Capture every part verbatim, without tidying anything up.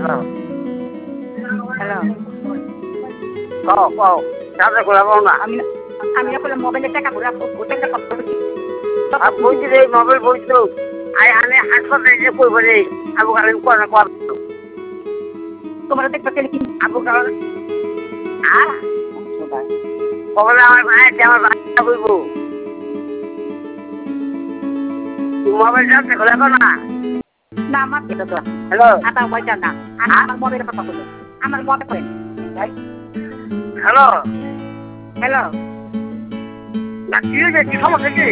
hello কও কও charger খোলা পাও না আমি আমি না করলে মোবাইলে টাকা ভরা ওটা কথা বলছি আর বলছি রে মোবাইল বলছো আই আনে হাসপাতালে যে কই বলে আবু কালাম কোন কোন তোমরা দেখবে কেন কি আবু কালাম আর কবলে আমার ভাই আমার ভাই কইবো মোবাইল চার্জার খোলা পাও না না আমার কেটে তো হ্যালো আতা পয়সা না আমার মোবাইলে কথা বলো আমার মোবাইল হ্যালো হ্যালো না কি হয়েছে কি সমস্যা কি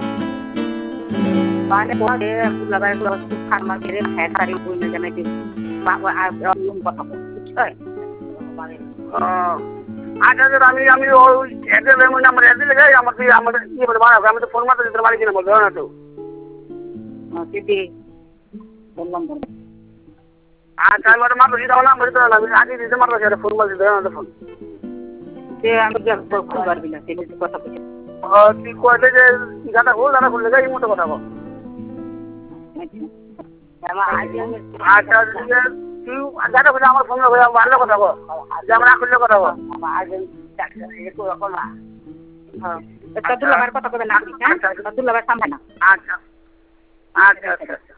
মানে বলে লাগাই ফার্মার করে হ্যাঁ সারি বই না জানাই দিই বাবা আর লুম কথা বুঝছো আচ্ছা আমি আমি ওই এদের নাম্বার এদের লেগে আমাকে আমাদের ইয়ে বলে বাড়াবো আমি তো ফোন মারতে দিতে পারি কিনা বলতে না তো দিদি বললাম আচ্ছা আমি ওটা মারতে দিতে না বলতে না আমি আগে দিতে মারতে সেটা ফোন মারতে দিতে না ফোন সে আমি ফোন করবি না সে কথা বলছি তুই কয়টা যে গাটা খোল গাটা খুললে যাই মতো কথা বল আচ্ছা তুই গাটা খুলে আমার ফোন করে ভালো কথা বল যে আমরা খুললে কথা বল হ্যাঁ দুলাবার কথা বলবে না দুলাবার সামনে না আচ্ছা আচ্ছা আচ্ছা